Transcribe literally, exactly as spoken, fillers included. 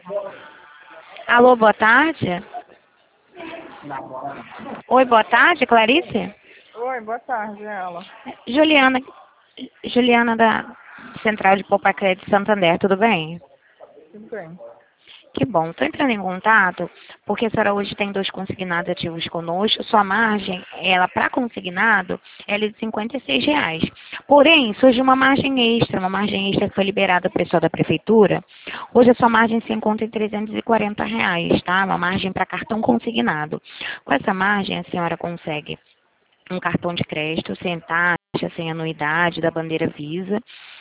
Alô, boa tarde. Oi, boa tarde, Clarice? Oi, boa tarde, ela. Juliana, Juliana da Central de Poupaqué de Santander, tudo bem? Tudo bem. Que bom, estou entrando em contato porque a senhora hoje tem dois consignados ativos conosco. Sua margem, ela para consignado, ela é de cinquenta e seis reais. Porém, surge uma margem extra, uma margem extra que foi liberada para o pessoal da prefeitura. Hoje a sua margem se encontra em trezentos e quarenta reais, tá? Uma margem para cartão consignado. Com essa margem, a senhora consegue um cartão de crédito sem taxa, sem anuidade, da bandeira Visa.